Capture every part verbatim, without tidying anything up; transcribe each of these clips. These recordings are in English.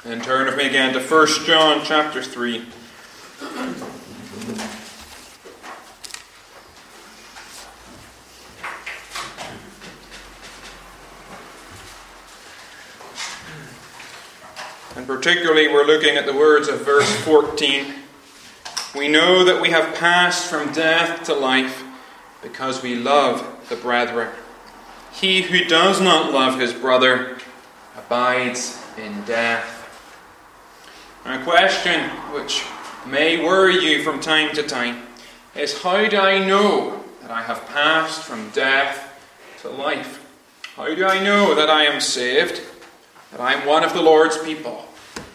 And turn with me again to First John chapter three. And particularly we're looking at the words of verse fourteen. We know that we have passed from death to life because we love the brethren. He who does not love his brother abides in death. And a question which may worry you from time to time is, how do I know that I have passed from death to life? How do I know that I am saved, that I am one of the Lord's people?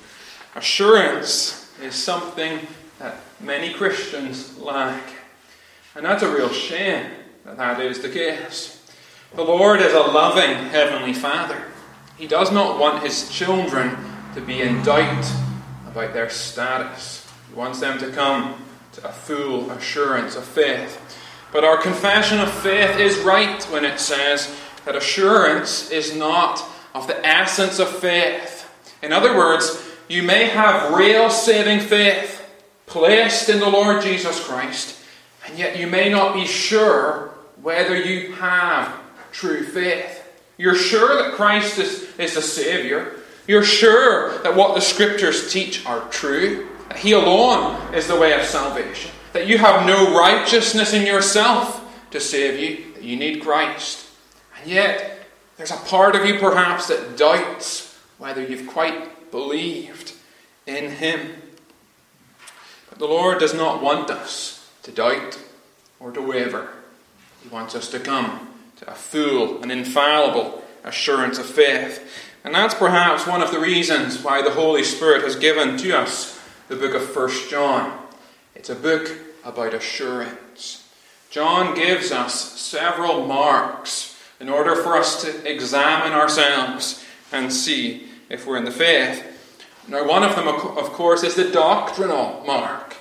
Assurance is something that many Christians lack. And that's a real shame that that is the case. The Lord is a loving Heavenly Father. He does not want His children to be in doubt about their status. He wants them to come to a full assurance of faith. But our confession of faith is right when it says that assurance is not of the essence of faith. In other words, you may have real saving faith placed in the Lord Jesus Christ, and yet you may not be sure whether you have true faith. You're sure that Christ is, is the Saviour. You're sure that what the Scriptures teach are true, that He alone is the way of salvation, that you have no righteousness in yourself to save you, that you need Christ. And yet, there's a part of you perhaps that doubts whether you've quite believed in Him. But the Lord does not want us to doubt or to waver. He wants us to come to a full and infallible assurance of faith. And that's perhaps one of the reasons why the Holy Spirit has given to us the book of First John. It's a book about assurance. John gives us several marks in order for us to examine ourselves and see if we're in the faith. Now, one of them, of course, is the doctrinal mark.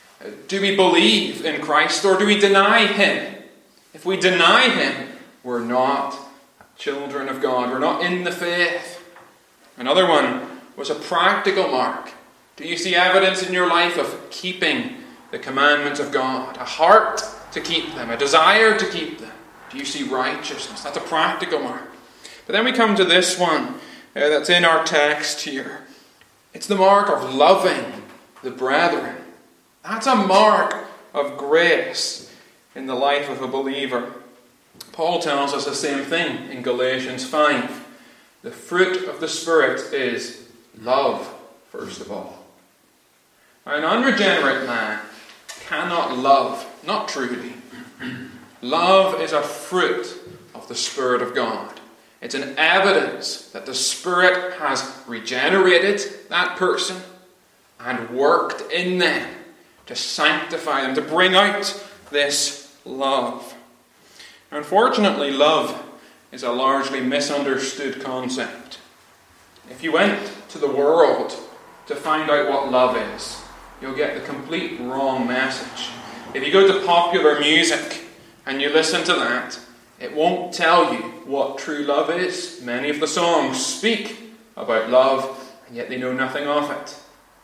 Do we believe in Christ or do we deny Him? If we deny Him, we're not children of God. We're not in the faith. Another one was a practical mark. Do you see evidence in your life of keeping the commandments of God? A heart to keep them, a desire to keep them. Do you see righteousness? That's a practical mark. But then we come to this one uh, that's in our text here. It's the mark of loving the brethren. That's a mark of grace in the life of a believer. Paul tells us the same thing in Galatians five. The fruit of the Spirit is love, first of all. An unregenerate man cannot love, not truly. Love is a fruit of the Spirit of God. It's an evidence that the Spirit has regenerated that person and worked in them to sanctify them, to bring out this love. Unfortunately, love is a largely misunderstood concept. If you went to the world to find out what love is, you'll get the complete wrong message. If you go to popular music and you listen to that, it won't tell you what true love is. Many of the songs speak about love, and yet they know nothing of it.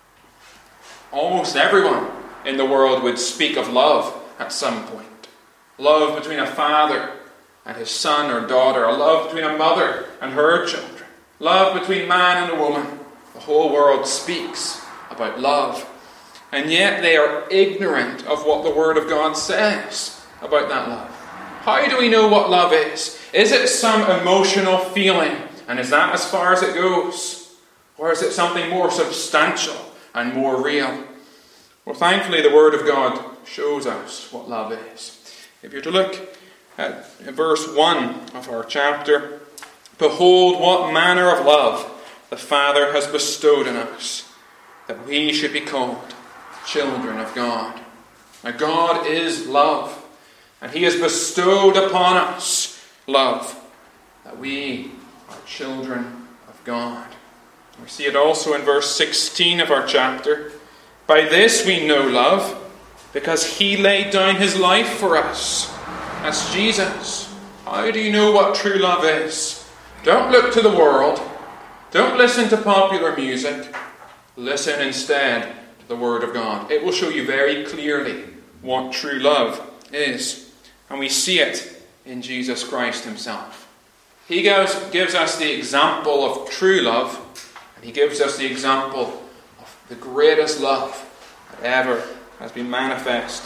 Almost everyone in the world would speak of love at some point. Love between a father and his son or daughter. A love between a mother and her children. Love between man and a woman. The whole world speaks about love. And yet they are ignorant of what the Word of God says about that love. How do we know what love is? Is it some emotional feeling? And is that as far as it goes? Or is it something more substantial and more real? Well, thankfully the Word of God shows us what love is. If you're to look at verse one of our chapter, behold what manner of love the Father has bestowed on us, that we should be called children of God. Now God is love, and He has bestowed upon us love, that we are children of God. We see it also in verse sixteen of our chapter. By this we know love, because He laid down His life for us. That's Jesus. How do you know what true love is? Don't look to the world Don't listen to popular music. Listen instead to the Word of God. It will show you very clearly what true love is. And we see it in Jesus Christ himself. He gives, gives us the example of true love, and he gives us the example of the greatest love that ever has been manifest.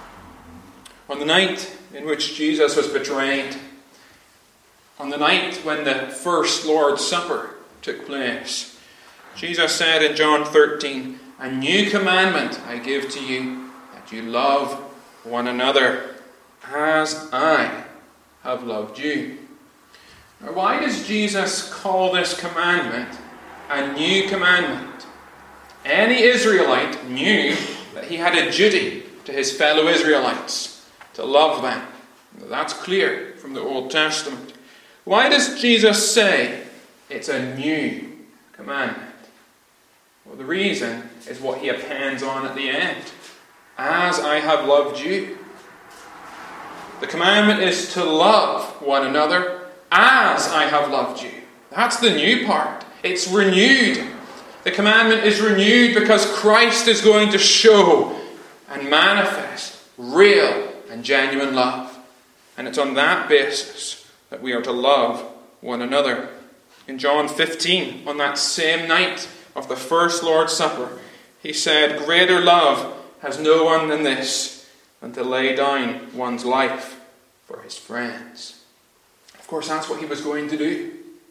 On the night in which Jesus was betrayed, on the night when the first Lord's Supper took place, Jesus said in John thirteen, "A new commandment I give to you, that you love one another as I have loved you." Now, why does Jesus call this commandment a new commandment? Any Israelite knew that he had a duty to his fellow Israelites, to love them. That's clear from the Old Testament. Why does Jesus say it's a new commandment? Well, the reason is what he appends on at the end. As I have loved you. The commandment is to love one another as I have loved you. That's the new part. It's renewed. The commandment is renewed because Christ is going to show and manifest real and genuine love. And it's on that basis that we are to love one another. In John fifteen, on that same night of the first Lord's Supper, he said, "Greater love has no one than this, than to lay down one's life for his friends." Of course, that's what he was going to do.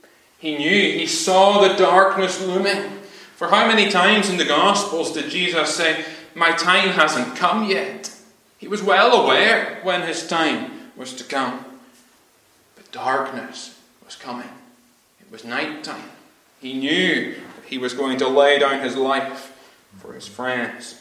He knew, he saw the darkness looming. For how many times in the Gospels did Jesus say, "My time hasn't come yet"? He was well aware when his time was to come. But darkness was coming. It was night time. He knew that he was going to lay down his life for his friends.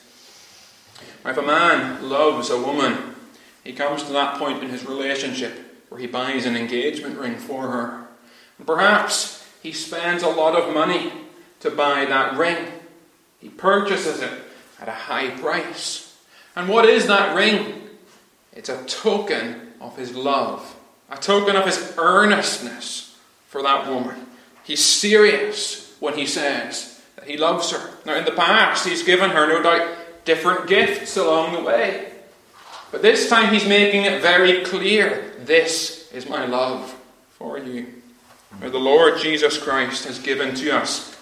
If a man loves a woman, he comes to that point in his relationship where he buys an engagement ring for her. And perhaps he spends a lot of money to buy that ring. He purchases it at a high price. And what is that ring? It's a token of his love, a token of his earnestness for that woman. He's serious when he says that he loves her. Now, in the past, he's given her, no doubt, different gifts along the way. But this time he's making it very clear, this is my love for you. Now, the Lord Jesus Christ has given to us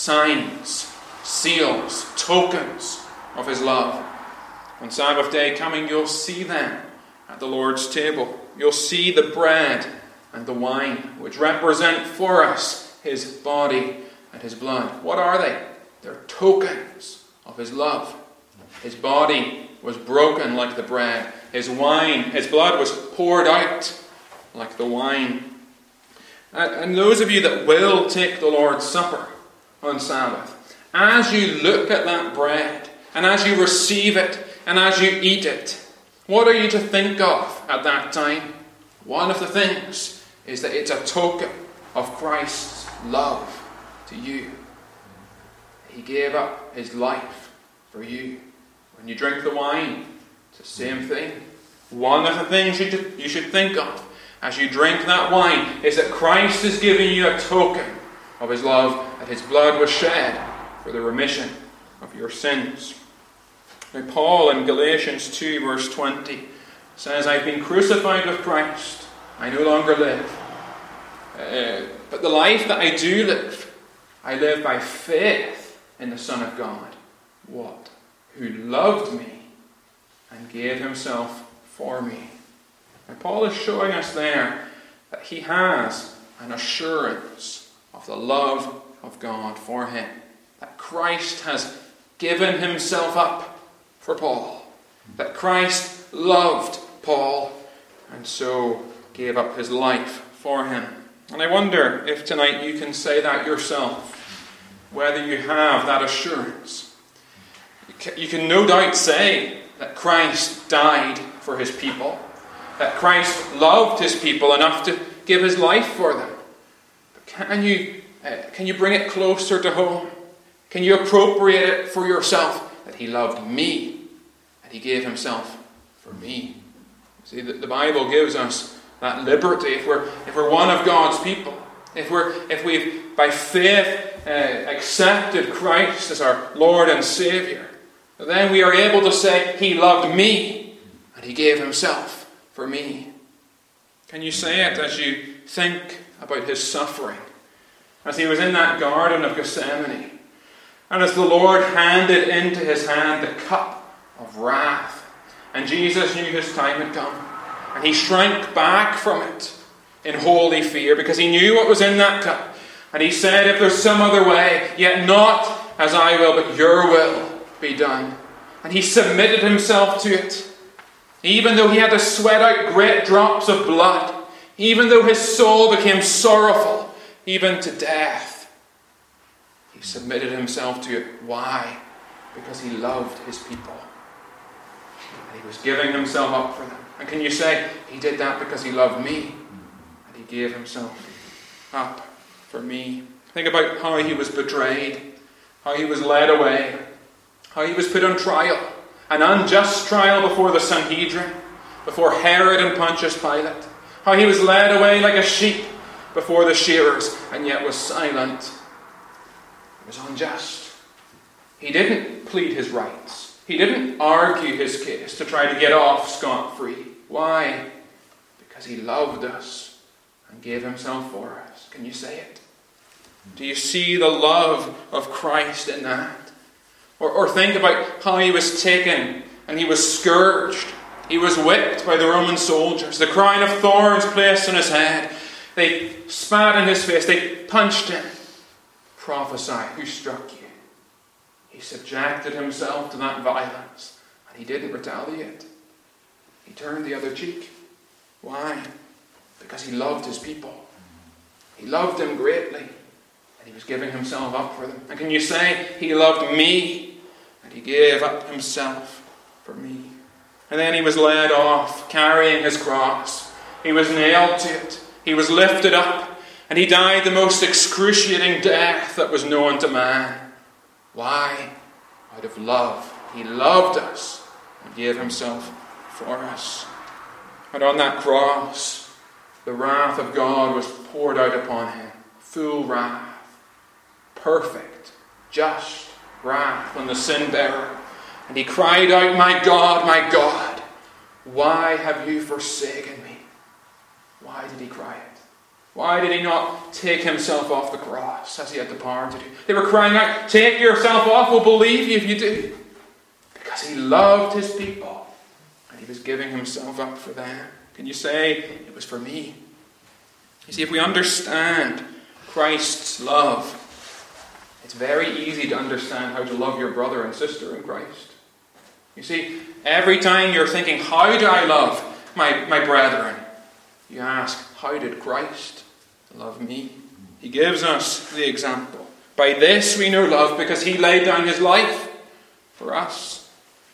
signs, seals, tokens of his love. On Sabbath day coming, you'll see them at the Lord's table. You'll see the bread and the wine, which represent for us his body and his blood. What are they? They're tokens of his love. His body was broken like the bread. His wine, his blood was poured out like the wine. And those of you that will take the Lord's Supper on Sabbath, as you look at that bread, and as you receive it, and as you eat it, what are you to think of at that time? One of the things is that it's a token of Christ's love to you. He gave up his life for you. When you drink the wine, it's the same thing. One of the things you, you should think of as you drink that wine is that Christ is giving you a token of his love, that his blood was shed for the remission of your sins. Now, Paul in Galatians two verse twenty says, "I've been crucified with Christ. I no longer live. Uh, but the life that I do live, I live by faith in the Son of God." What? "Who loved me and gave himself for me." And Paul is showing us there that he has an assurance of the love of God for him. That Christ has given himself up for Paul. That Christ loved Paul and so gave up his life for him. And I wonder if tonight you can say that yourself, whether you have that assurance. You can no doubt say that Christ died for his people, that Christ loved his people enough to give his life for them. But can you, uh, can you bring it closer to home? Can you appropriate it for yourself? That he loved me, and he gave himself for me. See, the, the Bible gives us that liberty. If we're, if we're one of God's people, if, we're, if we've, by faith, uh, accepted Christ as our Lord and Saviour, then we are able to say, He loved me, and He gave Himself for me. Can you say it as you think about His suffering? As He was in that Garden of Gethsemane, and as the Lord handed into His hand the cup of wrath, and Jesus knew His time had come, and He shrank back from it in holy fear, because He knew what was in that cup. And He said, if there's some other way, yet not as I will, but your will be done. And He submitted Himself to it. Even though He had to sweat out great drops of blood, even though His soul became sorrowful, even to death, He submitted Himself to it. Why? Because He loved His people. And He was giving Himself up for them. And can you say, He did that because He loved me? And He gave Himself up for me. Think about how He was betrayed, how He was led away, how He was put on trial, an unjust trial before the Sanhedrin, before Herod and Pontius Pilate, how He was led away like a sheep before the shearers, and yet was silent. It was unjust. He didn't plead His rights. He didn't argue His case to try to get off scot-free. Why? Because He loved us and gave Himself for us. Can you say it? Do you see the love of Christ in that? Or, or think about how He was taken and He was scourged. He was whipped by the Roman soldiers. The crown of thorns placed on His head. They spat in His face. They punched Him. Prophesy, who struck you? He subjected Himself to that violence, and He didn't retaliate. He turned the other cheek. Why? Because He loved His people. He loved them greatly, and He was giving Himself up for them. And can you say, He loved me, and He gave up Himself for me? And then He was led off, carrying His cross. He was nailed to it. He was lifted up, and He died the most excruciating death that was known to man. Why? Out of love. He loved us and gave Himself for us. And on that cross, the wrath of God was poured out upon Him. Full wrath. Perfect, just wrath on the sin bearer. And He cried out, my God, my God, why have you forsaken me? Why did He cry it? Why did He not take Himself off the cross as He had the power to do? They were crying out, take yourself off, we'll believe you if you do. Because He loved His people. And He was giving Himself up for them. Can you say, it was for me? You see, if we understand Christ's love, it's very easy to understand how to love your brother and sister in Christ. You see, every time you're thinking, how do I love my, my brethren? You ask, how did Christ love me? He gives us the example. By this we know love, because He laid down His life for us.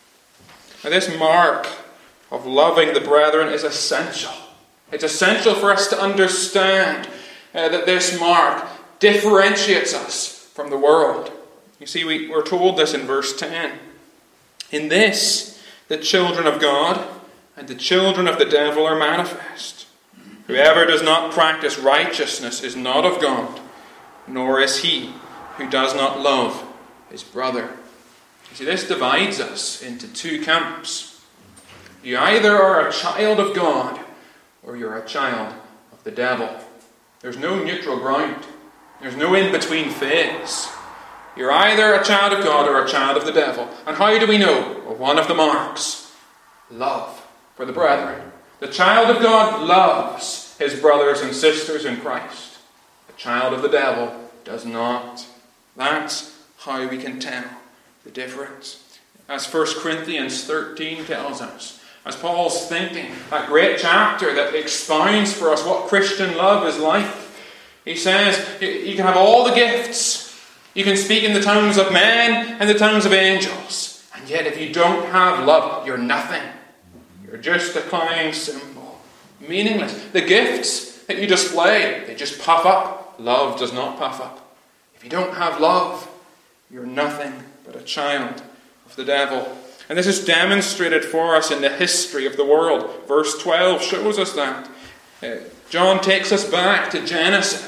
Now, this mark of loving the brethren is essential. It's essential for us to understand uh, that this mark differentiates us from the world. You see, we, we're told this in verse ten. In this, the children of God and the children of the devil are manifest. Whoever does not practice righteousness is not of God, nor is he who does not love his brother. You see, this divides us into two camps. You either are a child of God, or you're a child of the devil. There's no neutral ground. There's no in-between phase. You're either a child of God or a child of the devil. And how do we know? Well, one of the marks. Love for the brethren. The child of God loves his brothers and sisters in Christ. The child of the devil does not. That's how we can tell the difference. As First Corinthians thirteen tells us, as Paul's thinking, that great chapter that expounds for us what Christian love is like, he says, you can have all the gifts. You can speak in the tongues of men and the tongues of angels. And yet if you don't have love, you're nothing. You're just a clanging cymbal. Meaningless. The gifts that you display, they just puff up. Love does not puff up. If you don't have love, you're nothing but a child of the devil. And this is demonstrated for us in the history of the world. Verse twelve shows us that. Uh, John takes us back to Genesis.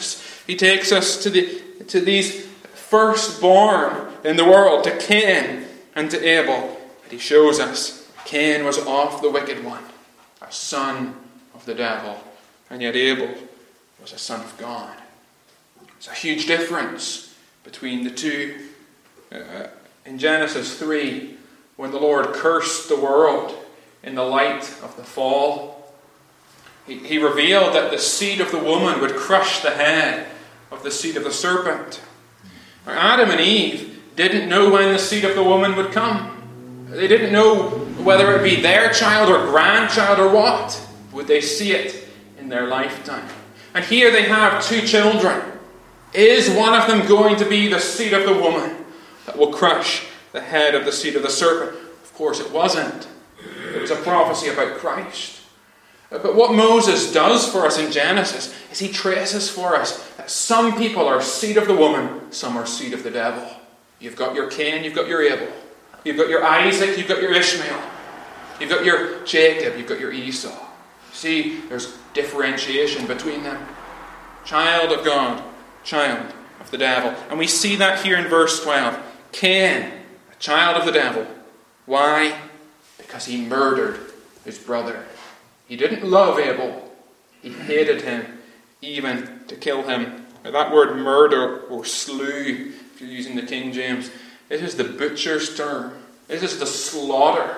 He takes us to the to these firstborn in the world, to Cain and to Abel. And he shows us Cain was of the wicked one, a son of the devil, and yet Abel was a son of God. There's a huge difference between the two. Uh, in Genesis three, when the Lord cursed the world in the light of the fall, he, he revealed that the seed of the woman would crush the head of the seed of the serpent. Now, Adam and Eve didn't know when the seed of the woman would come. They didn't know whether it be their child or grandchild or what. Would they see it in their lifetime? And here they have two children. Is one of them going to be the seed of the woman that will crush the head of the seed of the serpent? Of course it wasn't. It was a prophecy about Christ. But what Moses does for us in Genesis is he traces for us that some people are seed of the woman, some are seed of the devil. You've got your Cain, you've got your Abel. You've got your Isaac, you've got your Ishmael. You've got your Jacob, you've got your Esau. See, there's differentiation between them. Child of God, child of the devil. And we see that here in verse twelve. Cain, a child of the devil. Why? Because he murdered his brother. He didn't love Abel. He hated him, even to kill him. Now, that word murder or slew, if you're using the King James, it is the butcher's term. It is the slaughter.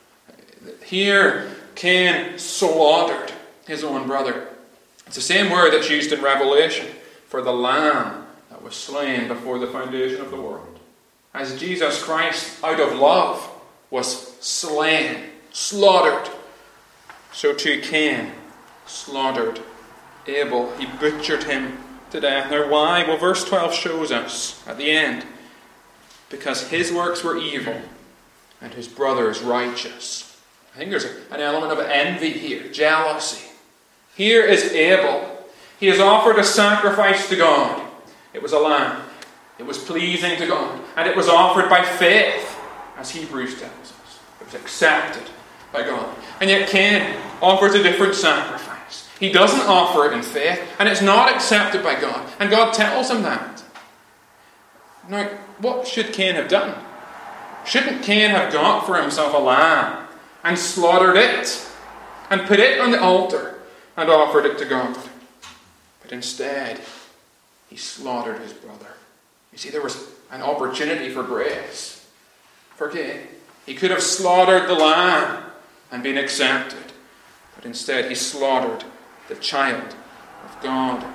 Here, Cain slaughtered his own brother. It's the same word that's used in Revelation for the lamb that was slain before the foundation of the world. As Jesus Christ, out of love, was slain, slaughtered, so too Cain slaughtered Abel. He butchered him to death. Now why? Well, verse twelve shows us at the end. Because his works were evil and his brother's righteous. I think there's an element of envy here, jealousy. Here is Abel. He has offered a sacrifice to God. It was a lamb. It was pleasing to God. And it was offered by faith, as Hebrews tells us. It was accepted by God. And yet Cain offers a different sacrifice. He doesn't offer it in faith, and it's not accepted by God. And God tells him that. Now, what should Cain have done? Shouldn't Cain have got for himself a lamb and slaughtered it and put it on the altar and offered it to God? But instead, he slaughtered his brother. You see, there was an opportunity for grace for Cain. He could have slaughtered the lamb and been accepted. But instead he slaughtered the child of God.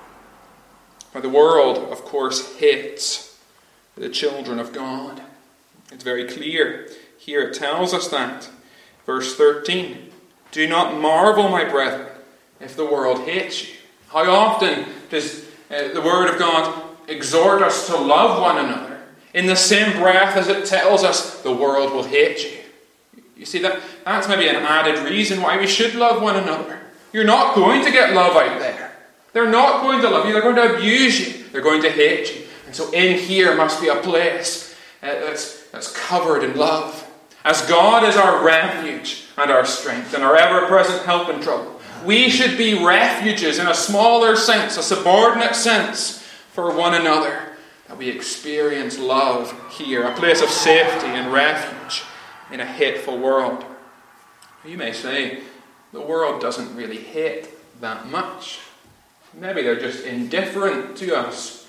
Now the world, of course, hates the children of God. It's very clear. Here it tells us that. Verse thirteen. Do not marvel, my brethren, if the world hates you. How often does uh, the Word of God exhort us to love one another in the same breath as it tells us the world will hate you? You see, that that's maybe an added reason why we should love one another. You're not going to get love out there. They're not going to love you. They're going to abuse you. They're going to hate you. And so in here must be a place uh, that's, that's covered in love. As God is our refuge and our strength and our ever-present help in trouble, we should be refuges in a smaller sense, a subordinate sense for one another. That we experience love here, a place of safety and refuge in a hateful world. You may say, the world doesn't really hate that much. Maybe they're just indifferent to us.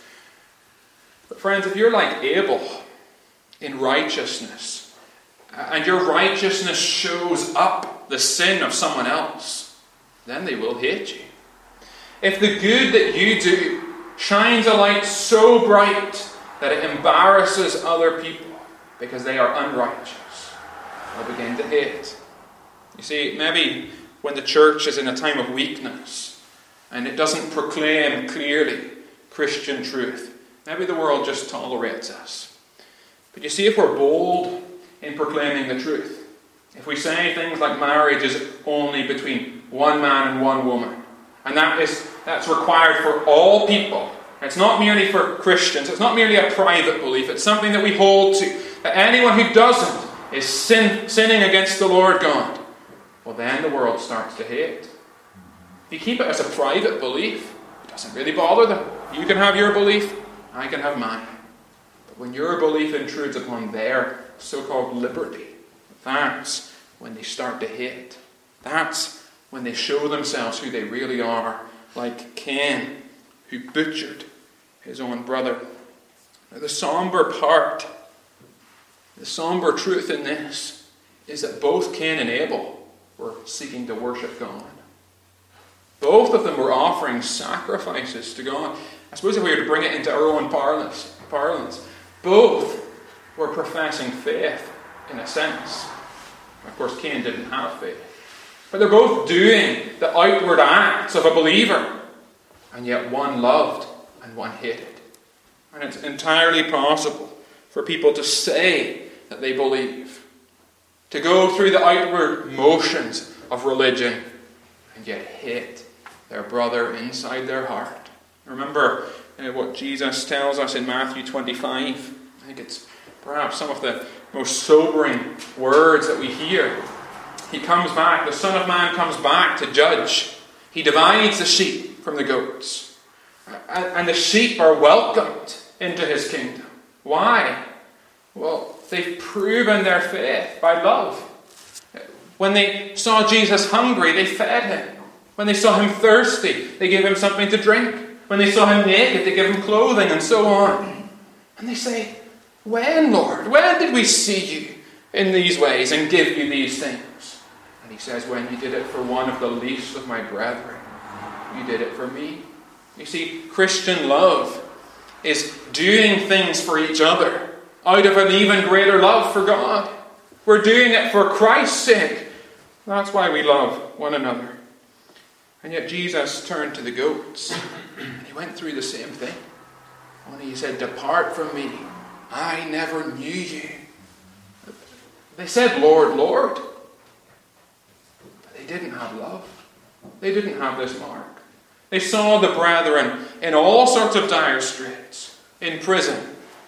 But friends, if you're like Abel in righteousness, and your righteousness shows up the sin of someone else, then they will hate you. If the good that you do shines a light so bright that it embarrasses other people because they are unrighteous, they'll begin to hate. You see, maybe when the church is in a time of weakness and it doesn't proclaim clearly Christian truth, maybe the world just tolerates us. But you see, if we're bold in proclaiming the truth, if we say things like marriage is only between one man and one woman, and that is that's required for all people, it's not merely for Christians, it's not merely a private belief, it's something that we hold to, that anyone who doesn't is sin, sinning against the Lord God, well then the world starts to hate. If you keep it as a private belief, it doesn't really bother them. You can have your belief, I can have mine. But when your belief intrudes upon their so-called liberty, that's when they start to hate. That's when they show themselves who they really are, like Cain, who butchered his own brother. Now, the somber part, the somber truth in this, is that both Cain and Abel were seeking to worship God. Both of them were offering sacrifices to God. I suppose if we were to bring it into our own parlance, parlance both were professing faith in a sense. Of course, Cain didn't have faith. But they're both doing the outward acts of a believer. And yet one loved and one hated. And it's entirely possible for people to say that they believe, to go through the outward motions of religion, and yet hate their brother inside their heart. Remember uh, what Jesus tells us in Matthew twenty-five. I think it's perhaps some of the most sobering words that we hear. He comes back, the Son of Man comes back to judge. He divides the sheep from the goats. And, and the sheep are welcomed into his kingdom. Why? Well, they've proven their faith by love. When they saw Jesus hungry, they fed him. When they saw him thirsty, they gave him something to drink. When they saw him naked, they gave him clothing, and so on. And they say, when, Lord? When did we see you in these ways and give you these things? And he says, when you did it for one of the least of my brethren, you did it for me. You see, Christian love is doing things for each other out of an even greater love for God. We're doing it for Christ's sake. That's why we love one another. And yet Jesus turned to the goats and he went through the same thing. Only he said, depart from me, I never knew you. They said, Lord, Lord. But they didn't have love. They didn't have this mark. They saw the brethren in all sorts of dire straits, in prison,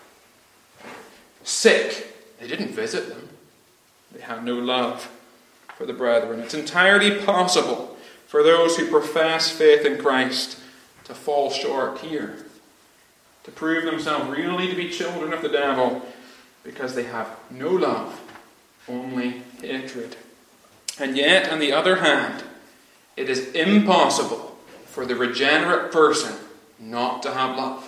sick. They didn't visit them. They had no love for the brethren. It's entirely possible for those who profess faith in Christ to fall short here, to prove themselves really to be children of the devil because they have no love, only hatred. And yet, on the other hand, it is impossible for the regenerate person not to have love.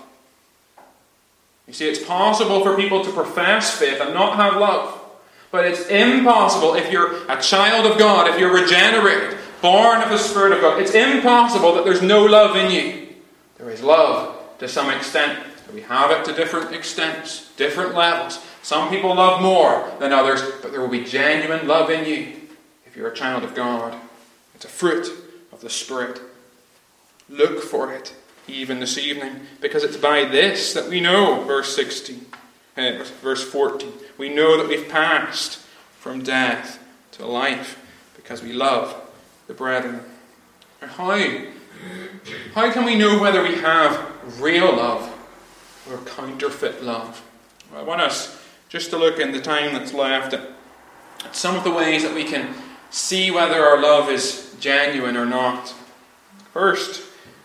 You see, it's possible for people to profess faith and not have love. But it's impossible if you're a child of God, if you're regenerated, born of the Spirit of God. It's impossible that there's no love in you. There is love to some extent. We have it to different extents, different levels. Some people love more than others, but there will be genuine love in you if you're a child of God. It's a fruit of the Spirit. Look for it even this evening, because it's by this that we know, verse sixteen, uh, verse fourteen, we know that we've passed from death to life because we love the brethren. How? How can we know whether we have real love or counterfeit love? Well, I want us just to look in the time that's left at some of the ways that we can see whether our love is genuine or not. First,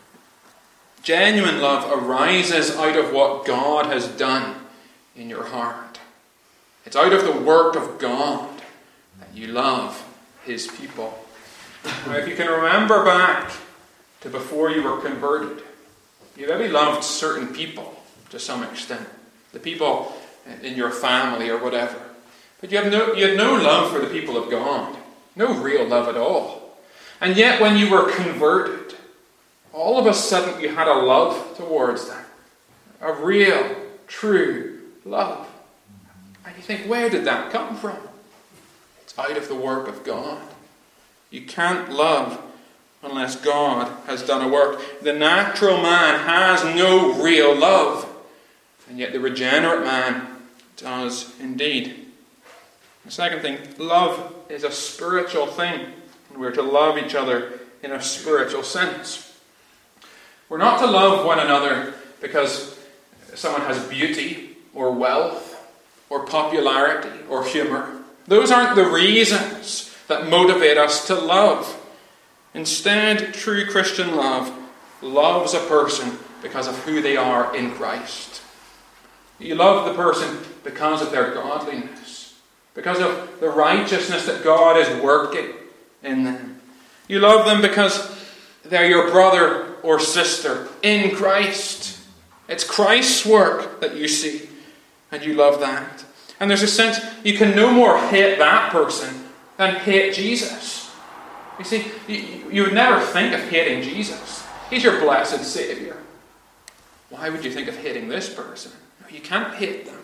genuine love arises out of what God has done in your heart. It's out of the work of God that you love His people. Now, if you can remember back to before you were converted, you maybe loved certain people to some extent. The people in your family or whatever. But you have no, you had no love for the people of God. No real love at all. And yet when you were converted, all of a sudden you had a love towards them. A real, true love. And you think, where did that come from? It's out of the work of God. You can't love unless God has done a work. The natural man has no real love. And yet the regenerate man does indeed. The second thing, love is a spiritual thing. And we're to love each other in a spiritual sense. We're not to love one another because someone has beauty or wealth or popularity or humour. Those aren't the reasons that motivate us to love. Instead, true Christian love loves a person because of who they are in Christ. You love the person because of their godliness, because of the righteousness that God is working in them. You love them because they're your brother or sister in Christ. It's Christ's work that you see, and you love that. And there's a sense you can no more hate that person than hate Jesus. You see, you, you would never think of hating Jesus. He's your blessed Saviour. Why would you think of hating this person? No, you can't hate them.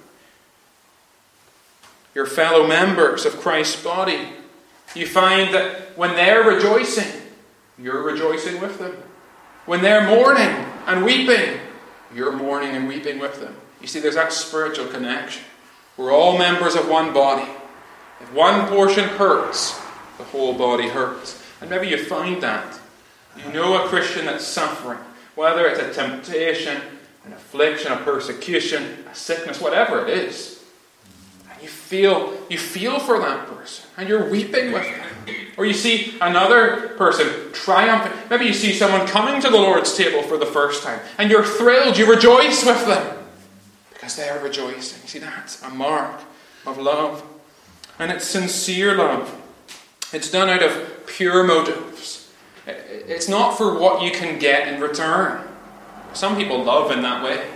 Your fellow members of Christ's body, you find that when they're rejoicing, you're rejoicing with them. When they're mourning and weeping, you're mourning and weeping with them. You see, there's that spiritual connection. We're all members of one body. If one portion hurts, the whole body hurts. And maybe you find that. You know a Christian that's suffering, whether it's a temptation, an affliction, a persecution, a sickness, whatever it is. And you feel, you feel for that person, and you're weeping with them. Or you see another person triumphant. Maybe you see someone coming to the Lord's table for the first time, and you're thrilled, you rejoice with them. Because they are rejoicing. You see, that's a mark of love. And it's sincere love. It's done out of pure motives. It's not for what you can get in return. Some people love in that way.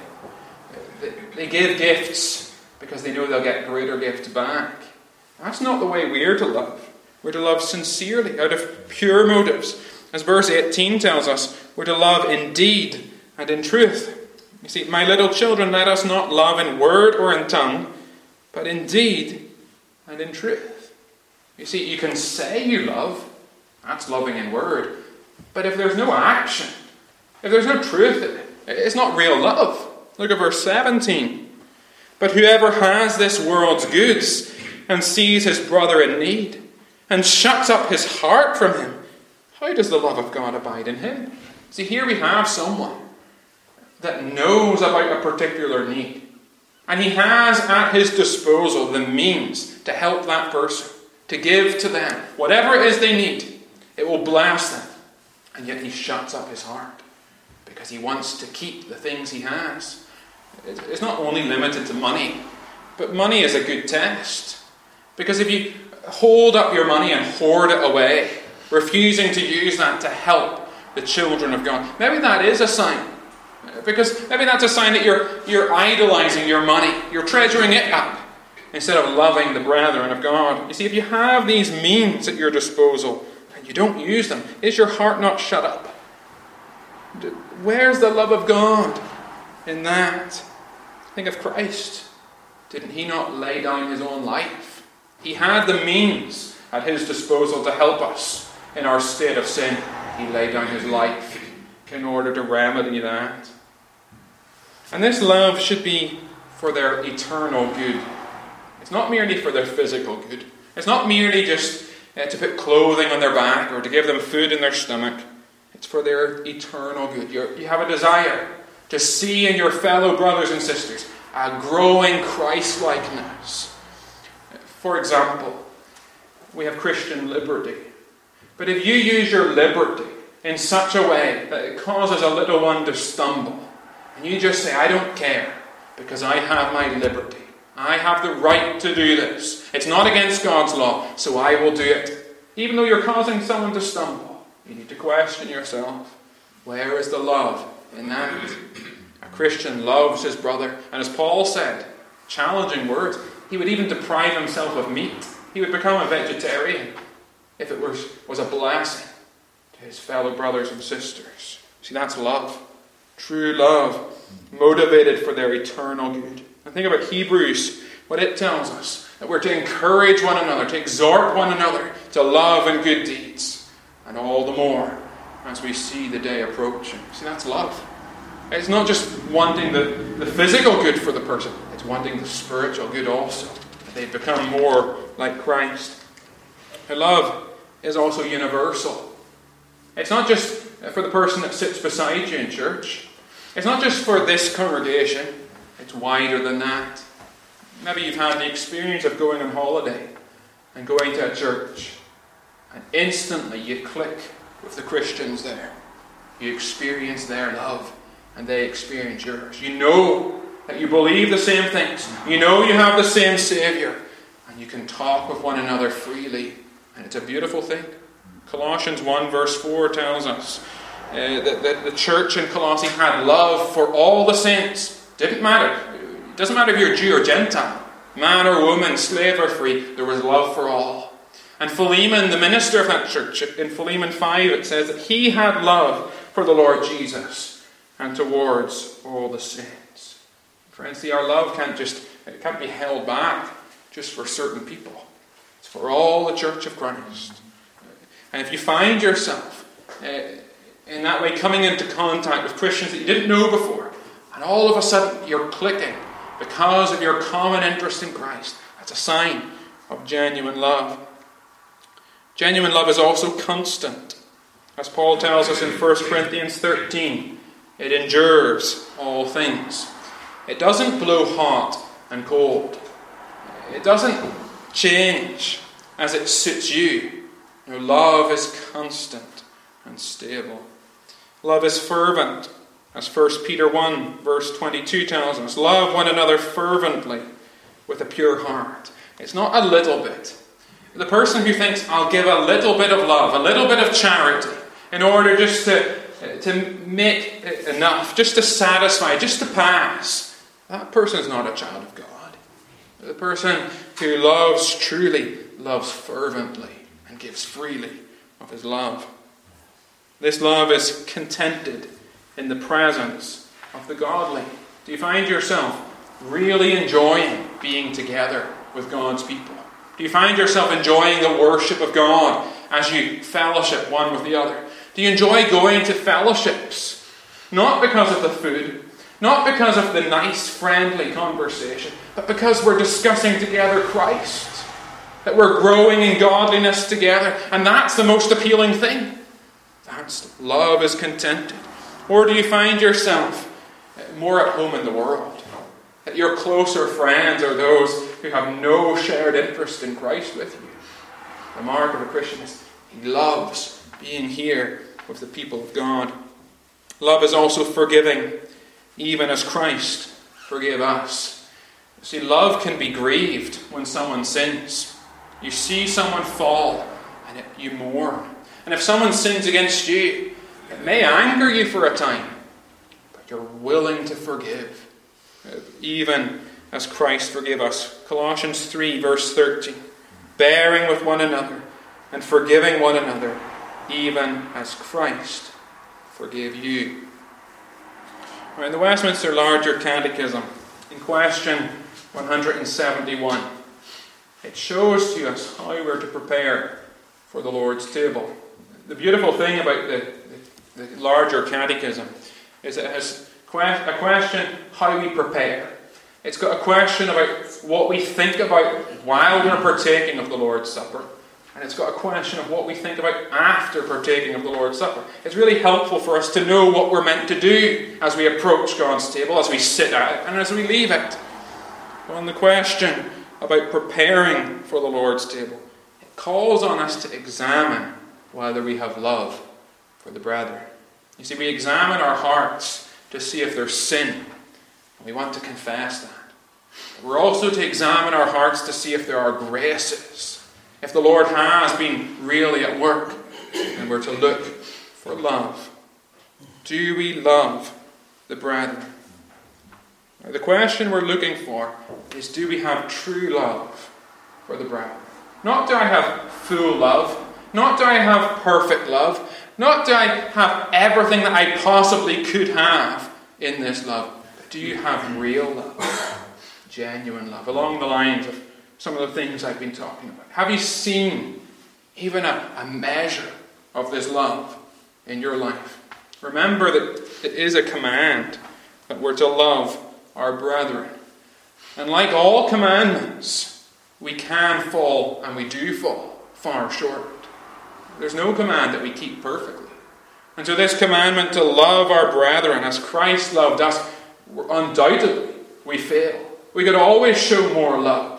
They give gifts because they know they'll get greater gifts back. That's not the way we're to love. We're to love sincerely, out of pure motives. As verse eighteen tells us, we're to love in deed and in truth. You see, my little children, let us not love in word or in tongue, but in deed and in truth. You see, you can say you love, that's loving in word, but if there's no action, if there's no truth, it's not real love. Look at verse seventeen. But whoever has this world's goods and sees his brother in need and shuts up his heart from him, how does the love of God abide in him? See, here we have someone that knows about a particular need. And he has at his disposal the means to help that person, to give to them whatever it is they need. It will bless them. And yet he shuts up his heart because he wants to keep the things he has. It's not only limited to money, but money is a good test. Because if you hold up your money and hoard it away, refusing to use that to help the children of God, maybe that is a sign. Because maybe that's a sign that you're, you're idolizing your money. You're treasuring it up instead of loving the brethren of God. You see, if you have these means at your disposal and you don't use them, is your heart not shut up? Where's the love of God in that? Think of Christ. Didn't he not lay down his own life? He had the means at his disposal to help us in our state of sin. He laid down his life in order to remedy that. And this love should be for their eternal good. It's not merely for their physical good. It's not merely just uh, to put clothing on their back or to give them food in their stomach. It's for their eternal good. You're, you have a desire to see in your fellow brothers and sisters a growing Christ-likeness. For example, we have Christian liberty. But if you use your liberty in such a way that it causes a little one to stumble, and you just say, I don't care, because I have my liberty. I have the right to do this. It's not against God's law, so I will do it. Even though you're causing someone to stumble, you need to question yourself. Where is the love in that? A Christian loves his brother. And as Paul said, challenging words, he would even deprive himself of meat. He would become a vegetarian if it was, was a blessing to his fellow brothers and sisters. See, that's love. True love, motivated for their eternal good. And think about Hebrews, what it tells us, that we're to encourage one another, to exhort one another to love and good deeds, and all the more as we see the day approaching. See, that's love. It's not just wanting the, the physical good for the person, it's wanting the spiritual good also, that they become more like Christ. And love is also universal. It's not just for the person that sits beside you in church. It's not just for this congregation. It's wider than that. Maybe you've had the experience of going on holiday and going to a church, and instantly you click with the Christians there. You experience their love and they experience yours. You know that you believe the same things. You know you have the same Saviour. And you can talk with one another freely. And it's a beautiful thing. Colossians one verse four tells us uh, that, that the church in Colossae had love for all the saints. Didn't matter. It doesn't matter if you're Jew or Gentile. Man or woman, slave or free. There was love for all. And Philemon, the minister of that church, in Philemon five, it says that he had love for the Lord Jesus and towards all the saints. Friends, see, our love can't just it can't be held back just for certain people. It's for all the church of Christ. And if you find yourself uh, in that way coming into contact with Christians that you didn't know before, and all of a sudden you're clicking because of your common interest in Christ, that's a sign of genuine love. Genuine love is also constant. As Paul tells us in First Corinthians thirteen, it endures all things. It doesn't blow hot and cold. It doesn't change as it suits you. No, love is constant and stable. Love is fervent, as First Peter one verse twenty-two tells us. Love one another fervently with a pure heart. It's not a little bit. The person who thinks, I'll give a little bit of love, a little bit of charity, in order just to, to make it enough, just to satisfy, just to pass, that person is not a child of God. The person who loves truly, loves fervently, and gives freely of his love. This love is contented in the presence of the godly. Do you find yourself really enjoying being together with God's people? Do you find yourself enjoying the worship of God as you fellowship one with the other? Do you enjoy going to fellowships? Not because of the food, not because of the nice, friendly conversation, but because we're discussing together Christ. That we're growing in godliness together. And that's the most appealing thing. That's love is contented. Or do you find yourself more at home in the world? That your closer friends are those who have no shared interest in Christ with you. The mark of a Christian is he loves being here with the people of God. Love is also forgiving, even as Christ forgave us. See, love can be grieved when someone sins. You see someone fall and it, you mourn. And if someone sins against you, it may anger you for a time, but you're willing to forgive, even as Christ forgave us. Colossians three verse thirteen. Bearing with one another and forgiving one another, even as Christ forgave you. Now, in the Westminster Larger Catechism, in question one hundred seventy-one, it shows to us how we're to prepare for the Lord's table. The beautiful thing about the, the, the Larger Catechism is it has a question how we prepare. It's got a question about what we think about while we're partaking of the Lord's Supper. And it's got a question of what we think about after partaking of the Lord's Supper. It's really helpful for us to know what we're meant to do as we approach God's table, as we sit at it, and as we leave it. On the question about preparing for the Lord's table, it calls on us to examine whether we have love for the brethren. You see, we examine our hearts to see if there's sin. And we want to confess that. We're also to examine our hearts to see if there are graces. If the Lord has been really at work, and we're to look for love. Do we love the brethren? Now, the question we're looking for is, do we have true love for the brethren? Not do I have full love, not do I have perfect love, not do I have everything that I possibly could have in this love, but do you have real love, genuine love, along the lines of some of the things I've been talking about? Have you seen even a, a measure of this love in your life? Remember that it is a command that we're to love our brethren. And like all commandments, we can fall, and we do fall, far short. There's no command that we keep perfectly. And so this commandment to love our brethren as Christ loved us, undoubtedly we fail. We could always show more love.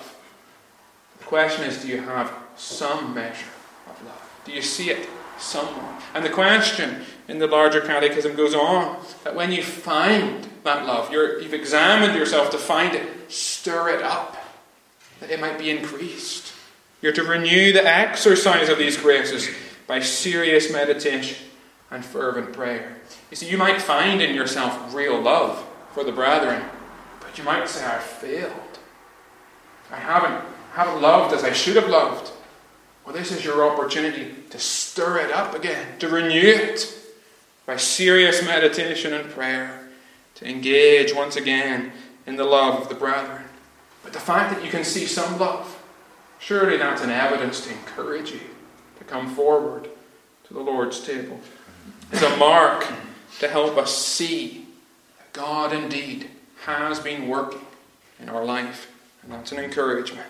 The question is, do you have some measure of love? Do you see it somewhere? And the question in the larger catechism goes on that when you find that love, you're, you've examined yourself to find it, stir it up, that it might be increased. You're to renew the exercise of these graces by serious meditation and fervent prayer. You see, you might find in yourself real love for the brethren, but you might say, I've failed. I haven't, haven't loved as I should have loved. Well, this is your opportunity to stir it up again, to renew it by serious meditation and prayer, to engage once again in the love of the brethren. But the fact that you can see some love, surely that's an evidence to encourage you to come forward to the Lord's table. It's a mark to help us see that God indeed has been working in our life, and that's an encouragement.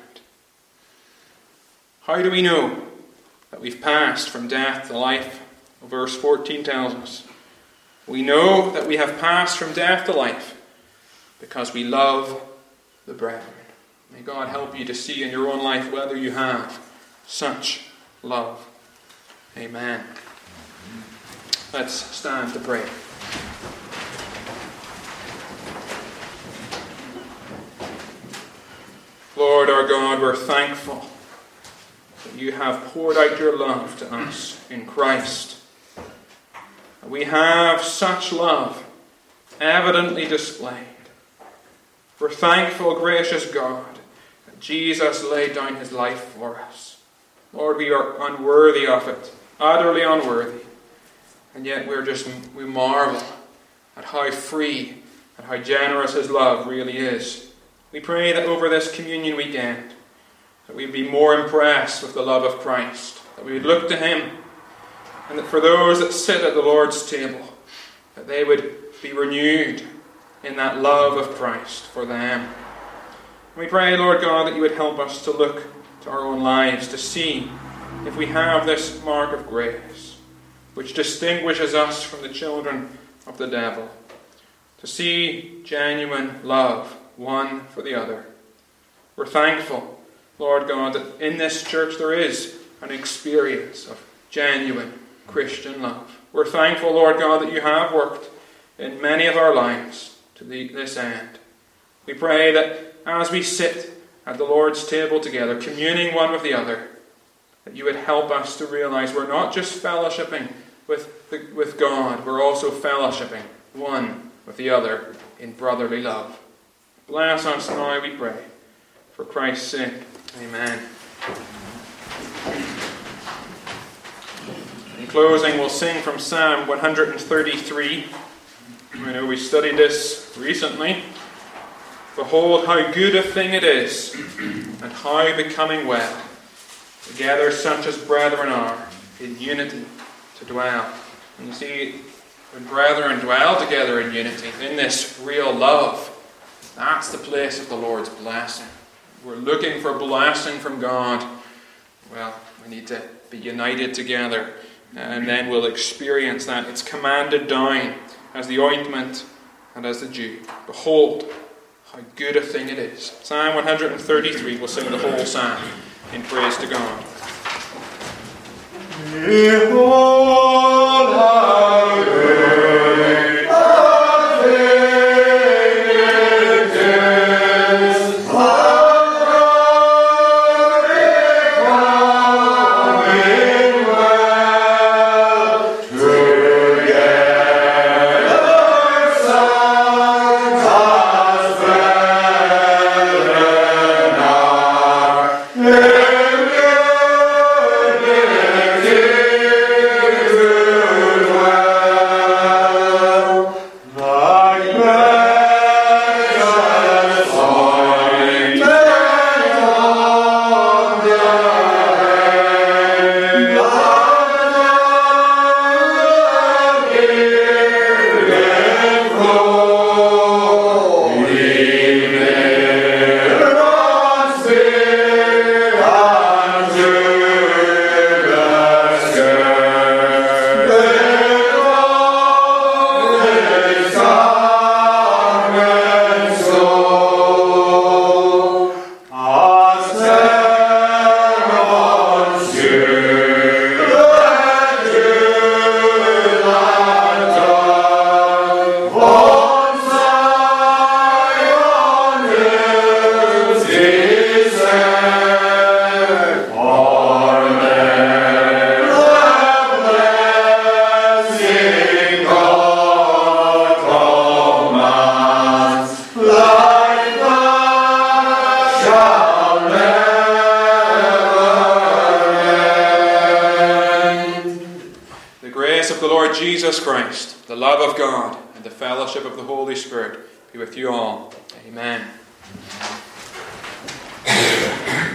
How do we know that we've passed from death to life? Well, verse fourteen tells us. We know that we have passed from death to life because we love the brethren. May God help you to see in your own life whether you have such love. Amen. Let's stand to pray. Lord our God, we're thankful that you have poured out your love to us in Christ. We have such love evidently displayed. We're thankful, gracious God, that Jesus laid down his life for us. Lord, we are unworthy of it, utterly unworthy. And yet we're just, we marvel at how free and how generous his love really is. We pray that over this communion weekend, that we'd be more impressed with the love of Christ, that we would look to him, and that for those that sit at the Lord's table, that they would be renewed in that love of Christ for them. And we pray, Lord God, that you would help us to look to our own lives, to see if we have this mark of grace, which distinguishes us from the children of the devil, to see genuine love, one for the other. We're thankful, Lord God, that in this church there is an experience of genuine Christian love. We're thankful, Lord God, that you have worked in many of our lives to the, this end. We pray that as we sit at the Lord's table together, communing one with the other, that you would help us to realize we're not just fellowshipping with, the, with God, we're also fellowshipping one with the other in brotherly love. Bless us now, we pray, for Christ's sake. Amen. In closing, we'll sing from Psalm one thirty-three. I know we studied this recently. Behold, how good a thing it is, and how becoming well, together such as brethren are, in unity to dwell. And you see, when brethren dwell together in unity, in this real love, that's the place of the Lord's blessing. We're looking for blessing from God. Well, we need to be united together, and then we'll experience that. It's commanded down as the ointment and as the dew. Behold, how good a thing it is. Psalm one thirty-three, we'll sing the whole psalm in praise to God. Behold, how good a thing it is, Well, Jesus Christ, the love of God, and the fellowship of the Holy Spirit be with you all. Amen.